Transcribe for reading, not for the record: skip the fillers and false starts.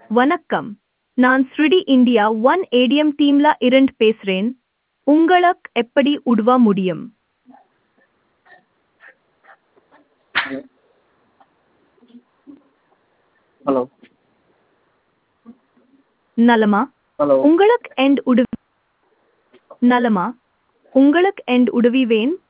வணக்கம். நான் ஸ்ருடி India one ATM டீம்ல இருந்து பேசுறேன். உங்களுக்கு எப்படி உதவ முடியும்? ஹலோ நலமா? ஹலோ உங்களுக்கு எண்ட் உதவி நலமா? உங்களுக்கு எண்ட் உதவி வேணும்?